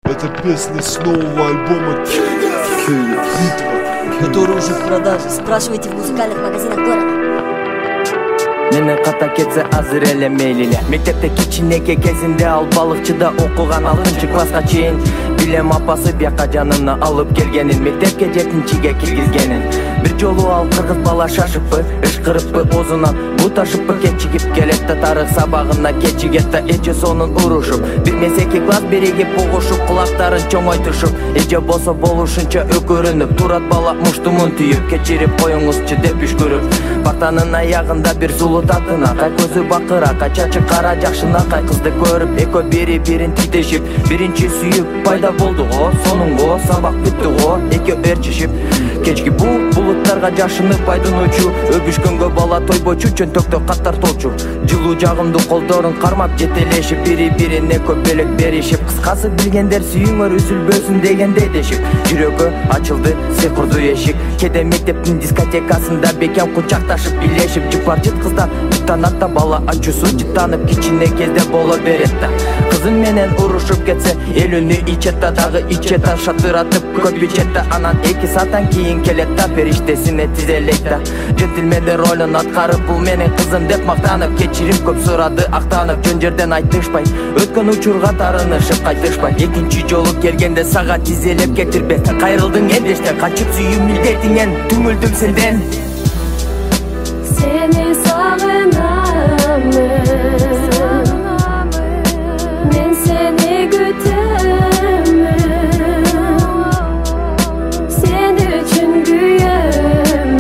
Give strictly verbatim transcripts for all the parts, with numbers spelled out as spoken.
Это песня с нового альбома Киев. Который уже в продаже. Спрашивайте в музыкальных магазинах города. Мені қата кетсе азыр эле мейлиле. Мектепте кичинеке кезинде ал балыкчыда окуган алтынчы класска чейин билем апасы бияка жанына алып келгенин, мектепке жетинчиге киргизгенин. Бир жолу ал кыргыз бала шашыппы, ышкырыппы озунан бу ташыппы кечигип келет да тарых сабагына кечигет да эже сонун урушуп. Бир эмес эки класс биригип угушуп, кулактарын чоңойтушуп, эже болсо болушунча өкөрүнүп, турат бала муштумун түйүп, кечирип коюңузчу деп үшкүрүп. Партанын аягында бир сулуу татынакай, көзү бакыракай, чачы кара жакшынакай, кызды көрүп экөө бири бирин титешип, биринчи сүйүп пайда болду го, сонунго сабак бүттү го, экөө ээрчишип. Кечки бул булуттарга жашынып айдынуучу, өбүшкөнгө бала тойбочу, чөнтөктө каттар толчу. Жылуу жагымдуу колдорун кармап жетелешип, бири бирине көп белек беришип, кыскасы билгендер сүйүңөр үзүлбөсүн дегендей дешип. Жүрөгү ачылды сыйкырдуу эшик, кеде мектептин дискотекасында бекем кучакташып билешип, жыпар жыт кыздан жыттанат да бала ачуусу жыттанып кичине кезде боло берет да. Кызым менен урушуп кетсе, эл үнү ичет да, дагы ичет да, шатыратып көп ичет да, анан эки сааттан кийин келет да, периштесине тизелейт да. Джентльмендер ролун аткарып, бул менин кызым деп мактанып, кечирим көп сурады актанып, жөн жерден айтышпай, өткөн учурга тарынышып кайтышпай. Экинчи жолу келгенде сага тизелеп кетирбестен, кайрылдың эндештен, качып сүйүү милдетиңен, түңүлдүм сенден. Seni sağınamın, men seni gütemim, sen üçün büyümüm,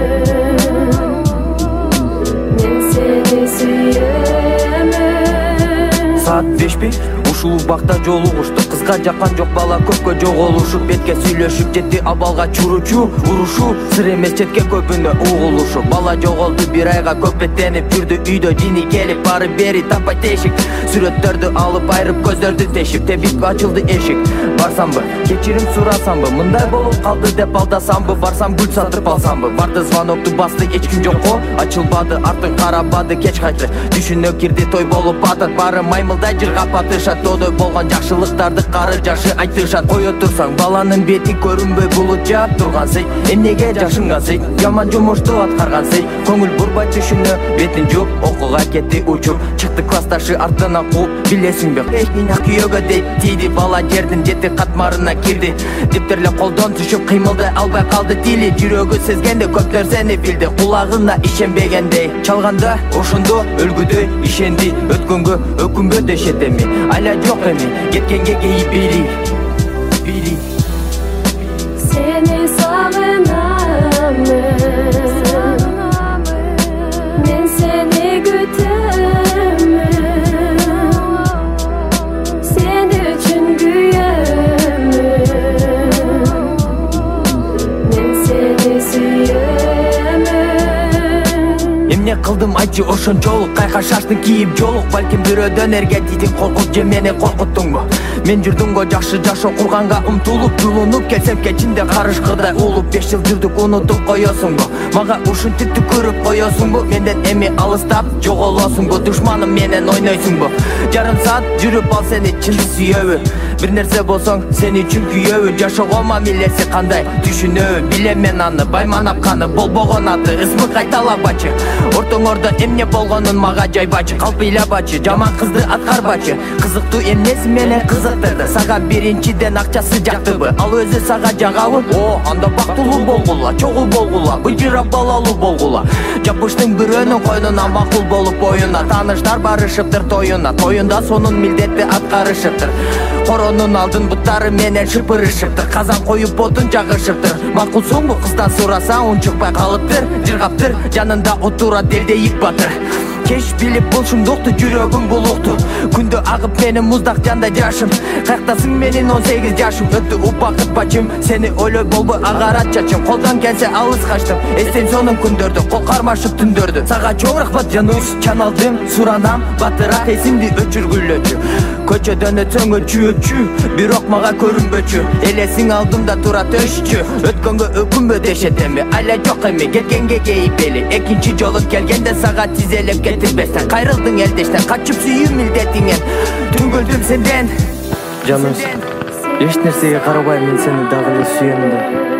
men seni süyemim. Saat beşpi, ушул убакта жолугушту, кызга жаккан жок бала көпкө жоголушуп, бетке сүйлөшүп жетти абалга чуручу, урушу сыр эмес четке көпүнө угулушу. Бала жоголду бир айга көпөттенип жүрдү, үйдө жини келип бары бери таппай тешик, сүрөттөрдү алып айрып көздөрдү тешип, тебип ачылды эшик. Барсамбы, кечирим сурасамбы, мындай болуп калды деп алдасамбы, барсам гүл сатып алсамбы. Барды звонокту басты, эч ким жокко ачылбады, артын карабады, кеч кайтты, түшүнө кирди, той болуп атат, бары маймылдай жыргап атышат. Тодой болгон жакшылыктарды кары жашы айтышат. Кое турсаң баланын бети көрүнбөй булут жаап тургансый, эмнеге жашынгансый, жаман жумушту аткаргансый. Көңүл бурбай түшүнө бетин жууп, окууга кетти учуп, чыкты классташы артына кууп, билесиңби эчкине күйөөгө дейт тийди, бала жердин жети катмарына кирди. Дептерле колдон түшүп кыймылдай албай калды тили, жүрөгү сезгенде көп нерсени билди, кулагына ишенбегендей. Чалганда ошондо өлгүдөй ишенди, өткөнгө өкүнбө дешет эми, айла жок эми, кеткенге кейип били били. Seni sağınamın, men seni gütemim, sen üçün büyümüm, men seni süyemim. Эмне кылдым айтчы ошончолук, кайка шаштың кийип жолук, балким бирөөдөн эрге тийтиң коркут же мени коркуттуңбу? Мен жүрдүм го жакшы жашоо курганга умтулуп, жулунуп келсем кечинде карышкырдай улуп, беш жыл жүрдүк унутуп коесуңбу? Мага ушинтип түкүрүп коесуңбу? Менден эми алыстап жоголосуңбу? Душманым менен ойнойсуңбу? Жарым саат жүрүп ал сени чын сүйөбү? Бир нерсе болсоң сени үчүн күйөбү? Жашоого мамилеси кандай түшүнөбү? Билем мен аны, байманап каны болбогон аты, ысмы кайталабачы. Ортоңордо эмне болгонун мага жайбачы, калпыйлабачы, жаман кызды аткарбачы. Кызыктуу эмнеси менен кызыктырды, сага биринчиден акчасы жактыбы, ал өзү сага жагабы? О, анда бактылуу болгула, чогуу болгула, быжырап балалуу болгула. Жапыштың бирөөнүн койнуна макул болуп оюна, тааныштар барышыптыр тоюна, тоюнда сонун милдетти аткарышыптыр. Коронун алдын буттары менен шыпырышыптыр, казан коюп отун жагышыптыр. Макулсуңбу кыздан сурасаң унчукпай калыптыр, жыргаптыр, жанында отура делдейип батыр. Кеш билип булшуңдукту, жүрөгүм булукту, күндө агып менин муздак жандай жашым. Каяктасың менин он сегиз жашым, өттү убакыт бачым, сени ойлой болбой агарат чачым. Колдон келсе алыс качтым, эстейм сонун күндөрдү, кол кармашып түндөрдү. Сага чоң рахмат жанус, чаналдым, суранам, батыраак эсимди өчүргүлөчү. Көчөдөн өтсөң өчү-өчү, бирок мага көрүнбөчү. Элесиң алдымда турат өшчү, өткөнгө өкүнбө дешет эми, айла жок эми, кеткенге кейип эли. Экинчи жолу келгенде сага тизелеп кетирбестен, кайрылдың элдештен, качып сүйүү милдетиңен, түңүлдүм сенден. Жаным эч нерсеге карабай мен сени дагы эле сүйөм да.